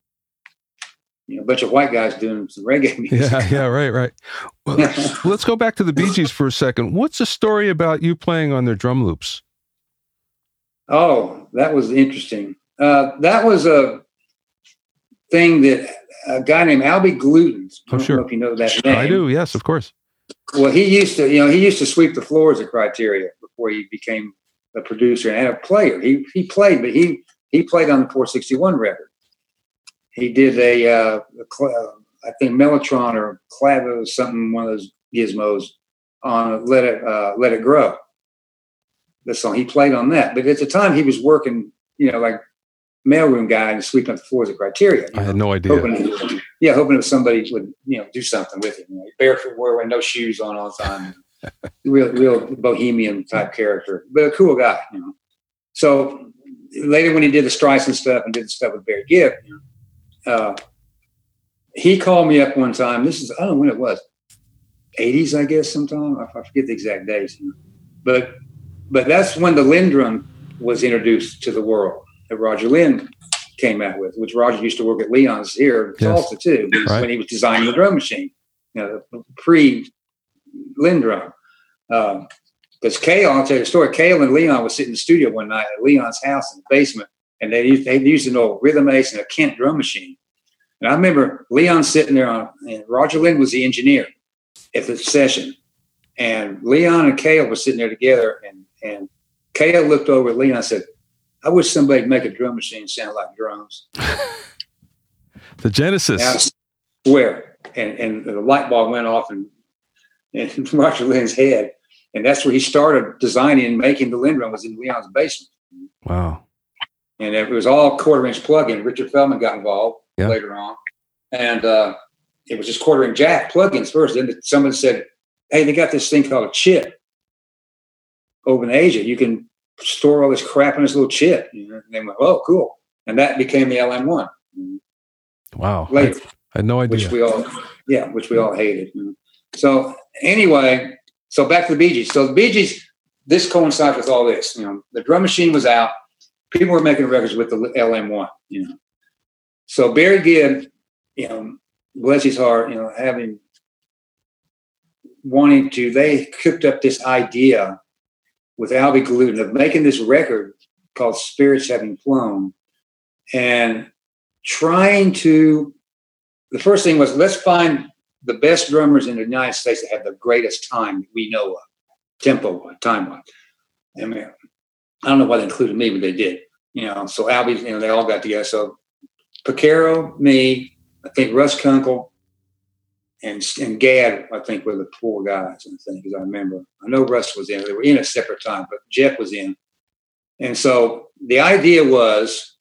A bunch of white guys doing some reggae music. Yeah, right. Well, let's go back to the Bee Gees for a second. What's the story about you playing on their drum loops? Oh, that was interesting. That was a thing that a guy named Albie Gluten. I don't know if you know that name. I do, yes, of course. Well, he used to sweep the floors at Criteria before he became a producer and a player. He played, but he played on the 461 record. He did I think Mellotron or Clavo, something, one of those gizmos on Let It Grow. The song he played on that, but at the time he was working, like mailroom guy and sweeping up the floors at Criteria. I had no idea. Hoping if somebody would, do something with him. Barefoot, wearing no shoes on all the time. real bohemian type character, but a cool guy. So later, when he did the Streisand stuff and did the stuff with Barry Gibb, he called me up one time. This is, I don't know when it was, 80s, I guess, sometime. I forget the exact days. But that's when the Lindrum was introduced to the world that Roger Lynn came out with, which Roger used to work at Leon's here in Tulsa too, when he was designing the drum machine, pre-Lindrum. Because Cale, I'll tell you the story, Cale and Leon was sitting in the studio one night at Leon's house in the basement, and they used an old Rhythm Ace and a Kent drum machine. And I remember Leon sitting there and Roger Lynn was the engineer at the session. And Leon and Cale were sitting there together, and Cale looked over at Leon and said, "I wish somebody'd make a drum machine sound like drums." The Genesis. And I swear. And the light bulb went off in Roger Lynn's head. And that's where he started designing and making the Lindrum, was in Leon's basement. Wow. And it was all 1/4-inch plug-in. Richard Feldman got involved later on. And it was just 1/4-inch jack plug-ins first. Then someone said, "Hey, they got this thing called a chip over in Asia. You can store all this crap in this little chip." And they went, "Oh, cool." And that became the LM1. Wow. Later. I had no idea. Which we all hated. So anyway, so back to the Bee Gees. So the Bee Gees, this coincides with all this. The drum machine was out. People were making records with the LM1. So Barry Gibb, bless his heart, having they cooked up this idea with Albie Gluten of making this record called Spirits Having Flown, and trying to, the first thing was, let's find the best drummers in the United States that have the greatest time we know of, tempo, time-wise. I mean, I don't know why they included me, but they did. So Albie, they all got together. So Picaro, me, I think Russ Kunkel, and Gad, I think, were the 4 guys, I think, as I remember. I know Russ was in. They were in at separate time, but Jeff was in. And so the idea was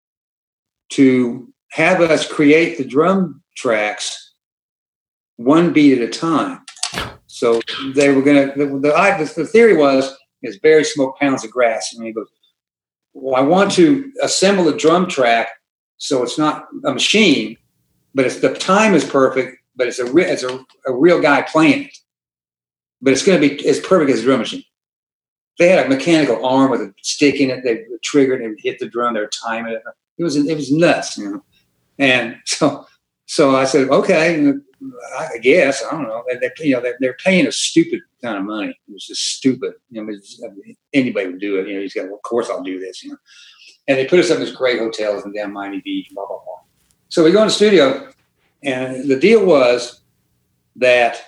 to have us create the drum tracks one beat at a time. So they were going to, the theory was, is Barry smoked pounds of grass. And he goes, well, I want to assemble a drum track so it's not a machine, but the time is perfect, but it's a real guy playing it. But it's going to be as perfect as a drum machine. They had a mechanical arm with a stick in it. They triggered and hit the drum. They were timing it. It was nuts, And so I said, okay, I guess, I don't know. They're paying a stupid kind of money. It was just stupid. Anybody would do it. He's got, well, of course I'll do this. And they put us up in this great hotels in down Miami Beach, blah, blah, blah. So we go in the studio, and the deal was that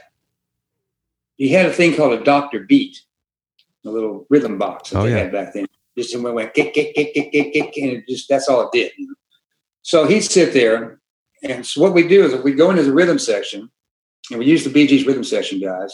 he had a thing called a Dr. Beat, a little rhythm box that they had back then. Just went kick, kick, kick, kick, kick, kick, and it just, that's all it did. So he'd sit there, and so what we do is we go into the rhythm section, and we use the Bee Gees rhythm section guys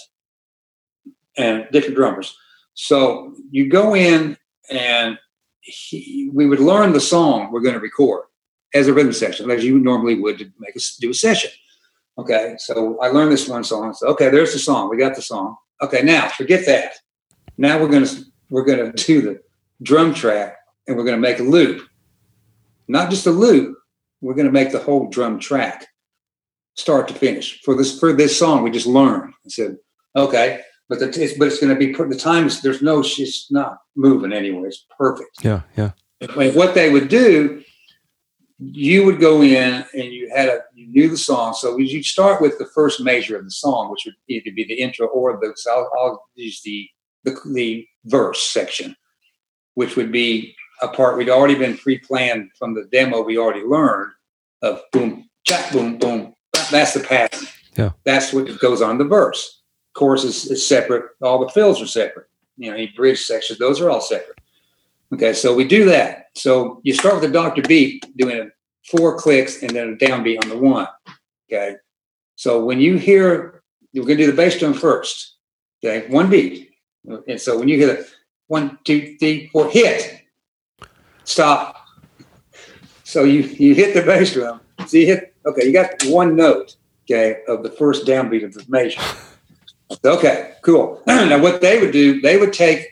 and different drummers. So you go in, and we would learn the song we're going to record as a rhythm section, as you normally would to make us do a session. Okay, so I learned this one song. So okay, there's the song. We got the song. Okay, now forget that. Now we're gonna do the drum track, and we're gonna make a loop. Not just a loop. We're gonna make the whole drum track, start to finish. For this song, we just learned. I said, okay, but it's gonna be the times. It's not moving anywhere. It's perfect. Yeah. What they would do, you would go in and you knew the song. So you start with the first measure of the song, which would either be the intro or I'll use the verse section, which would be a part we'd already been pre-planned from the demo we already learned of boom, chak, boom, boom. That's the pattern. Yeah. That's what goes on the verse. Chorus is separate. All the fills are separate. Any bridge sections, those are all separate. Okay, so we do that. So you start with the Dr. Beat, doing 4 clicks and then a downbeat on the 1. Okay, so when you hear, we're going to do the bass drum first. Okay, 1 beat. And so when you hear the 1, 2, 3, 4, hit, stop. So you hit the bass drum. So you got 1 note, okay, of the first downbeat of the measure. Okay, cool. Now what they would do, they would take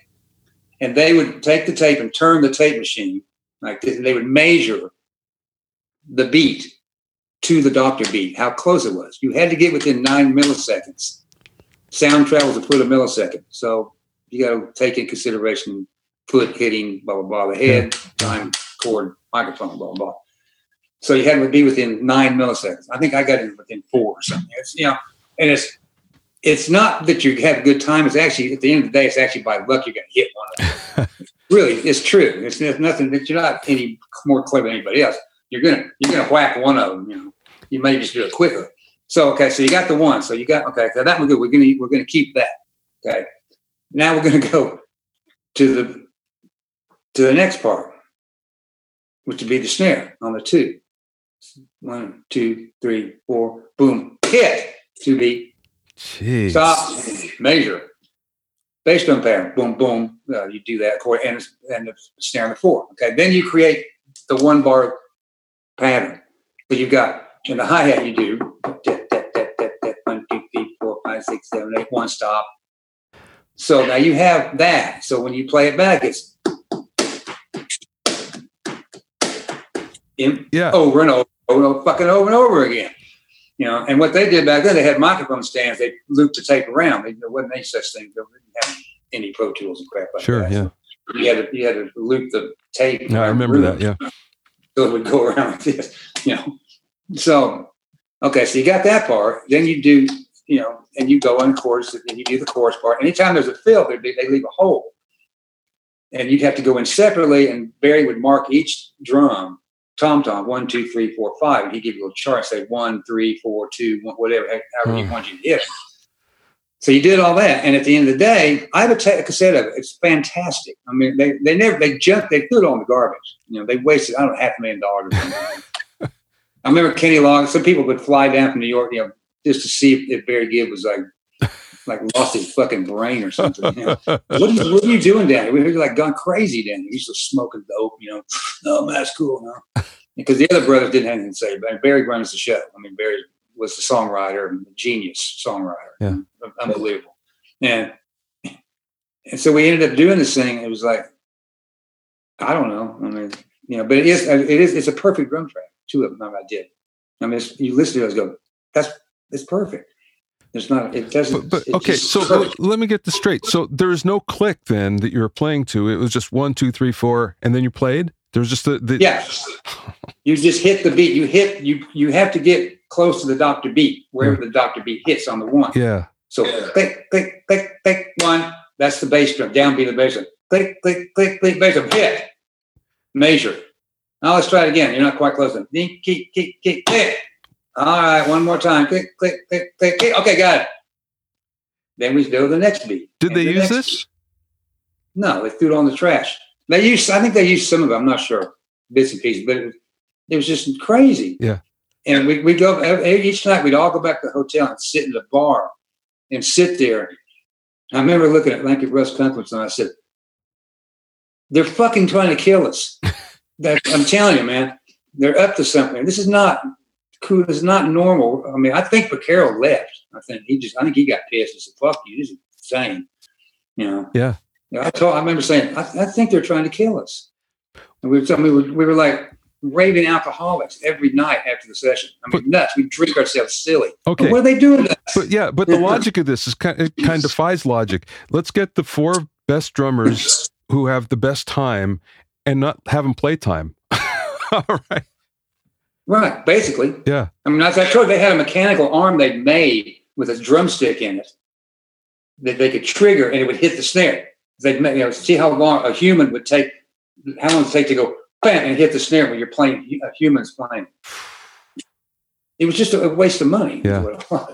the tape and turn the tape machine like this, and they would measure the beat to the Dr. Beat, how close it was. You had to get within 9 milliseconds. Sound travels a foot a millisecond. So you got to take in consideration foot hitting, blah, blah, blah, the head, time, cord, microphone, blah, blah, blah. So you had to be within 9 milliseconds. I think I got in within 4 or something. And it's not that you have a good time. It's actually, at the end of the day, it's actually by luck you're going to hit one of them. Really, it's true. It's nothing that you're not any more clever than anybody else. You're gonna whack one of them. You may just do it quicker. So okay, so you got the 1. So you got so that one good. We're gonna keep that. Okay. Now we're gonna go to the next part, which would be the snare on the 2. 1, 2, 3, 4, boom, hit, 2 beat. Jeez. Stop, measure, bass drum pattern, boom, boom. You do that chord and the snare on the 4. Okay, then you create the 1 bar pattern. But you got in the hi hat you do 1, 2, 3, 4, 5, 6, 7, 8, 1 stop. So now you have that. So when you play it back, it's over and over again. And what they did back then, they had microphone stands. They looped the tape around. There wasn't any such thing. They didn't have any Pro Tools and crap like that. Sure, yeah. So you had to loop the tape. No, I remember that, yeah. So it would go around like this, So, okay, so you got that part. Then you do and you go in chorus and you do the chorus part. Anytime there's a fill, they leave a hole. And you'd have to go in separately, and Barry would mark each drum, tom-tom, 1, 2, 3, 4, 5, and he'd give you a little chart, say 1, 3, 4, 2, 1, whatever, however you want you to hit it. So you did all that, and at the end of the day, I have a cassette of it. It's fantastic. I mean, they threw it all in the garbage. They wasted, I don't know, $500,000. I remember Kenny Loggins. Some people would fly down from New York, just to see if Barry Gibb was like lost his fucking brain or something. What are you doing down here? We were like gone crazy down here. He's just smoking dope, No, man, that's cool, no. Because the other brothers didn't have anything to say. But Barry runs the show. I mean, Barry was the songwriter, a genius songwriter. Yeah. Unbelievable. And so we ended up doing this thing. It was like, I don't know. I mean, but it's a perfect drum track. 2 of them I did. I mean, you listen to it, go, it's perfect. It's not, it doesn't. But okay, so let me get this straight. So there is no click then that you were playing to. It was just 1, 2, 3, 4, and then you played? There's just the yeah. You just hit the beat. You have to get close to the Dr. beat, wherever the Dr. beat hits on the one. Yeah. So click, click, click, click, 1. That's the bass drum. Downbeat the bass drum. Click, click, click, click, bass drum. Hit. Measure. Now let's try it again. You're not quite close enough. Click. All right, one more time. Click, click, click, click, click. Okay, got it. Then we do the next beat. Did they use this? No, they threw it on the trash. I think they used some of it. I'm not sure, bits and pieces, but it was just crazy. Yeah. And we go each night. We'd all go back to the hotel and sit in the bar and sit there. I remember looking at Russ Kunklitz and I said, "They're fucking trying to kill us." I'm telling you, man, they're up to something. This is not cool. This is not normal. I mean, I think Vaquero left. I think he got pissed and said, "Fuck you, this is insane." Yeah. I remember saying, I think they're trying to kill us. And we were like raving alcoholics every night after the session. I mean, nuts. We drink ourselves silly. Okay. But what are they doing to us? But the logic of this is kind of defies logic. Let's get the 4 best drummers who have the best time and not have them play time. All right. Right. Basically. Yeah. I mean, as I told you, they had a mechanical arm they'd made with a drumstick in it that they could trigger and it would hit the snare. They'd see how long a human would take, how long it would take to go bam and hit the snare when you're playing, a human's playing. It was just a waste of money. Yeah.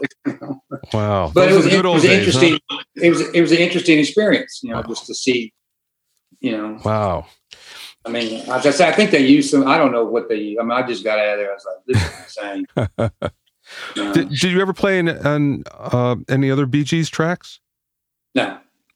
Wow. But it was interesting. Huh? It was an interesting experience, just to see, Wow. I mean, as I say, I think they used some. I don't know what they. I mean, I just got out of there. I was like, "This is insane." Did you ever play on any other Bee Gees tracks? No.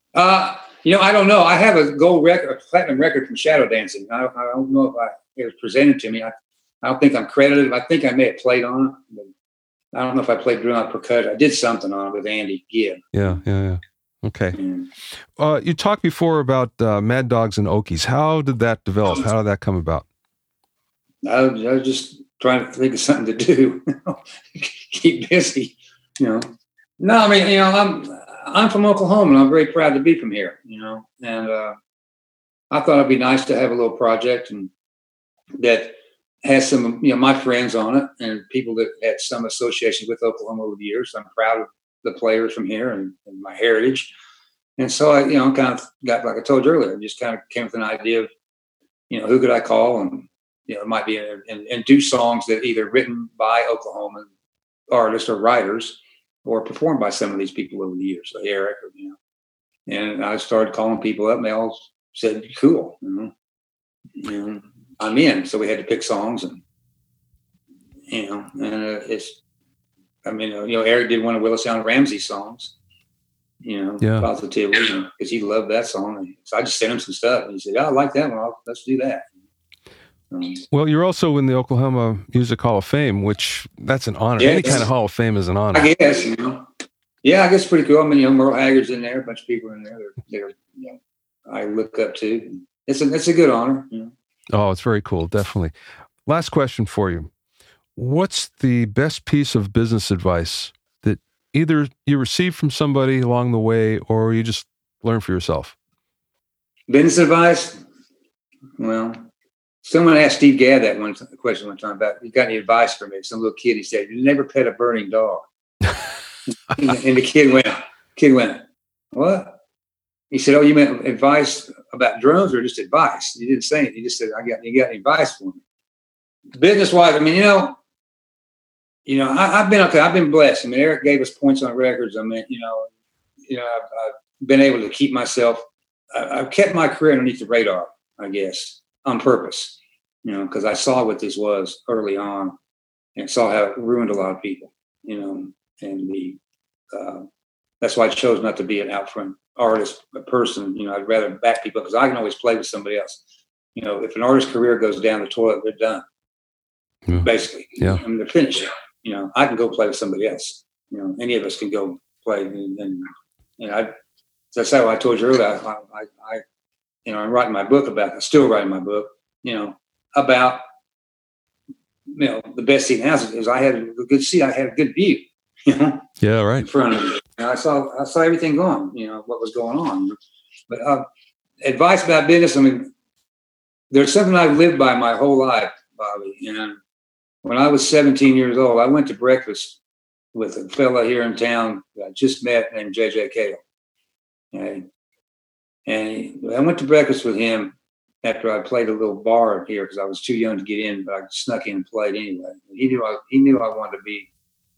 I don't know. I have a gold record, a platinum record from Shadow Dancing. I don't know if it was presented to me. I don't think I'm credited. I think I may have played on it. But I don't know if I played drum percussion. I did something on it with Andy Gibb. Yeah. Okay. You talked before about Mad Dogs and Okies. How did that develop? How did that come about? I was just trying to think of something to do. Keep busy, No, I mean, I'm from Oklahoma, and I'm very proud to be from here, And I thought it'd be nice to have a little project and that has some, my friends on it and people that had some association with Oklahoma over the years. I'm proud of the players from here and my heritage. And so I, kind of got, like I told you earlier, just kind of came with an idea of, who could I call and, it might be, and do songs that either written by Oklahoma artists or writers or performed by some of these people over the years, like Eric, and I started calling people up and they all said, cool, and I'm in. So we had to pick songs and, Eric did one of Willis Allen Ramsey's songs, Positively, because he loved that song. So I just sent him some stuff, and he said, "I like that one. Let's do that." Well, you're also in the Oklahoma Music Hall of Fame, which that's an honor. Any kind of Hall of Fame is an honor. I guess, Yeah, I guess it's pretty cool. I mean, Merle Haggard's in there, a bunch of people in there. They're I look up to. It's a good honor. Oh, it's very cool. Definitely. Last question for you. What's the best piece of business advice that either you received from somebody along the way or you just learned for yourself? Business advice? Well, someone asked Steve Gadd that question one time about, you got any advice for me? Some little kid, he said, you never pet a burning dog. And the kid went, what? He said, oh, you meant advice about drums or just advice? You didn't say it. You just said, you got any advice for me? Business-wise, I mean, I've been okay. I've been blessed. I mean, Eric gave us points on records. I mean, I've been able to keep myself. I've kept my career underneath the radar, I guess, on purpose. Because I saw what this was early on, and saw how it ruined a lot of people. And that's why I chose not to be an out front artist, a person. I'd rather back people because I can always play with somebody else. If an artist's career goes down the toilet, they're done. Yeah. Basically, yeah. I mean, they're finished. I can go play with somebody else. Any of us can go play, that's how I told you earlier. I'm writing my book about. I'm still writing my book. About the best seat in the house is I had a good seat. I had a good view. Yeah, right. In front of me. I saw everything going. What was going on. But advice about business. I mean, there's something I've lived by my whole life, Bobby. And when I was 17 years old, I went to breakfast with a fella here in town that I just met named J.J. Cale. And I went to breakfast with him after I played a little bar here because I was too young to get in, but I snuck in and played anyway. He knew I wanted to be,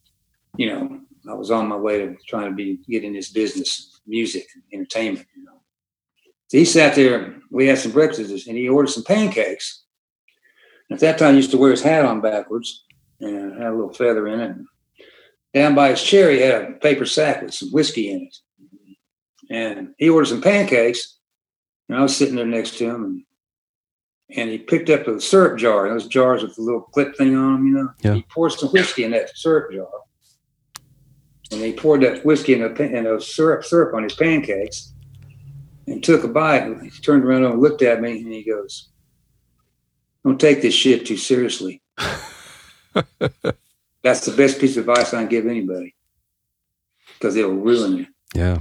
I was on my way to trying to get in this business, music, entertainment. So he sat there. We had some breakfast, and he ordered some pancakes. At that time, he used to wear his hat on backwards and had a little feather in it. And down by his chair, he had a paper sack with some whiskey in it. And he ordered some pancakes, and I was sitting there next to him, and he picked up a syrup jar, those jars with the little clip thing on them, Yeah. He poured some whiskey in that syrup jar, and he poured that whiskey and a syrup on his pancakes, and took a bite. And he turned around and looked at me, and he goes, "Don't take this shit too seriously." That's the best piece of advice I can give anybody, because it'll ruin you. Yeah.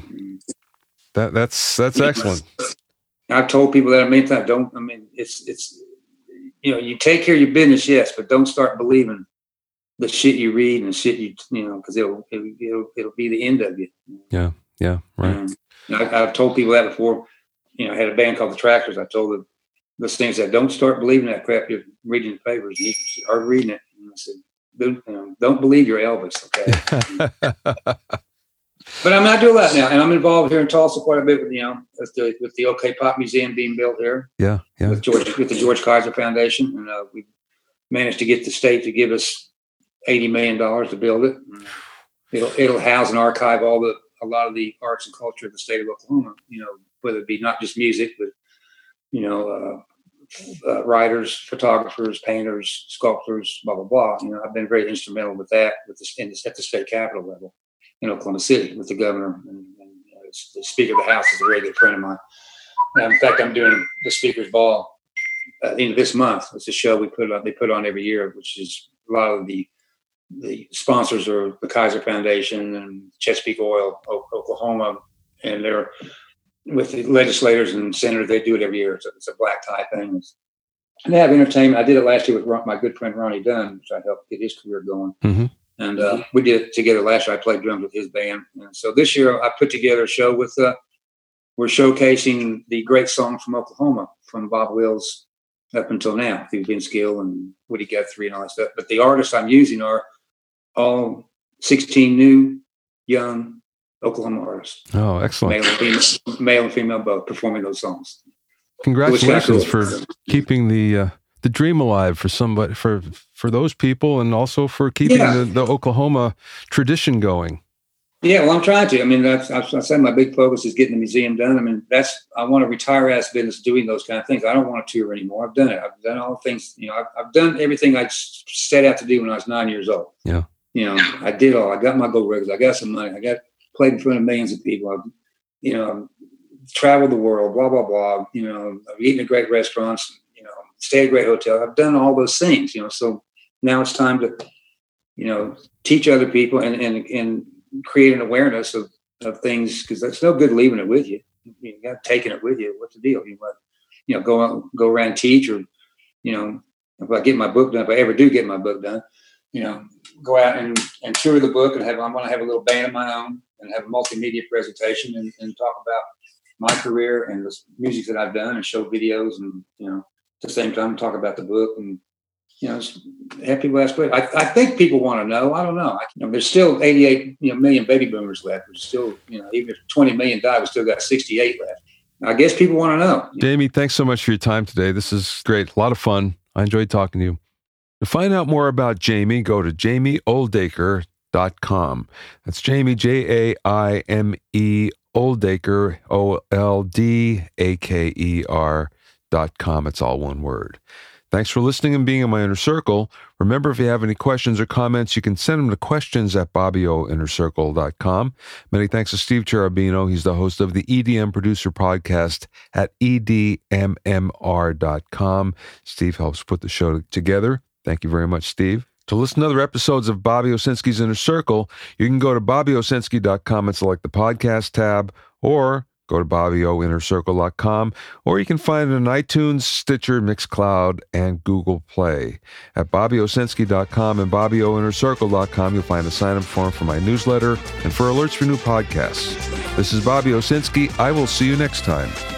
That's excellent. I've told people that many times. It's you take care of your business, yes, but don't start believing the shit you read and the shit because it'll be the end of you. Yeah, right. I've told people that before. I had a band called the Tractors. I told them those things that don't start believing that crap you're reading the papers. You start reading it. And I said, don't believe you're Elvis, okay? But I do a lot now, and I'm involved here in Tulsa quite a bit with the OK Pop Museum being built here. Yeah. With the George Kaiser Foundation, and we managed to get the state to give us $80 million to build it. It'll house and archive a lot of the arts and culture of the state of Oklahoma. Whether it be not just music, but writers, photographers, painters, sculptors, blah blah blah. I've been very instrumental with that at the state capitol level in Oklahoma City with the governor, and the Speaker of the House is a very good friend of mine. In fact, I'm doing the Speaker's Ball at the end of this month. It's a show they put on every year, which is a lot of the sponsors are the Kaiser Foundation and Chesapeake Oil, Oklahoma, and they're with the legislators and senators. They do it every year. It's a black tie thing. And they have entertainment. I did it last year with my good friend Ronnie Dunn, which I helped get his career going. Mm-hmm. And we did it together last year. I played drums with his band. And so this year I put together a show with, we're showcasing the great songs from Oklahoma, from Bob Wills up until now, through Vince Gill and Woody Guthrie and all that stuff. But the artists I'm using are all 16 new, young Oklahoma artists. Oh, excellent. Male and female both performing those songs. Congratulations for keeping the dream alive for somebody, for those people, and also for keeping the Oklahoma tradition going. Yeah, well, I'm trying to. I mean, I said my big focus is getting the museum done. I mean, I want to retire as business doing those kind of things. I don't want to tour anymore. I've done it. I've done all the things. I've done everything I set out to do when I was 9 years old. Yeah. I did all. I got my gold records. I got some money. I played in front of millions of people. I've traveled the world. Blah blah blah. I've eaten at great restaurants. Stayed at great hotels. I've done all those things. So now it's time to, teach other people and create an awareness of things, because that's no good leaving it with you. You got taking it with you. What's the deal? Go around and teach, or if I get my book done, if I ever do get my book done, go out and tour the book, and I want to have a little band of my own and have a multimedia presentation and talk about my career and the music that I've done and show videos, and at the same time talk about the book and have people ask questions. I think people want to know. I don't know. There's still 88 million baby boomers left. There's still even if 20 million die, we still got 68 left. I guess people want to know. Jamie, thanks so much for your time today. This is great. A lot of fun. I enjoyed talking to you. To find out more about Jamie, go to jamieoldacre.com. That's Jamie, Jaime, Oldacre, OLDAKER.com. It's all one word. Thanks for listening and being in my inner circle. Remember, if you have any questions or comments, you can send them to questions@bobbioinnercircle.com. Many thanks to Steve Cherubino. He's the host of the EDM Producer Podcast at edmmr.com. Steve helps put the show together. Thank you very much, Steve. To listen to other episodes of Bobby Owsinski's Inner Circle, you can go to bobbyowsinski.com and select the podcast tab, or go to bobbyoinnercircle.com, or you can find it on iTunes, Stitcher, Mixcloud, and Google Play. At bobbyowsinski.com and bobbyoinnercircle.com, you'll find a sign-up form for my newsletter and for alerts for new podcasts. This is Bobby Owsinski. I will see you next time.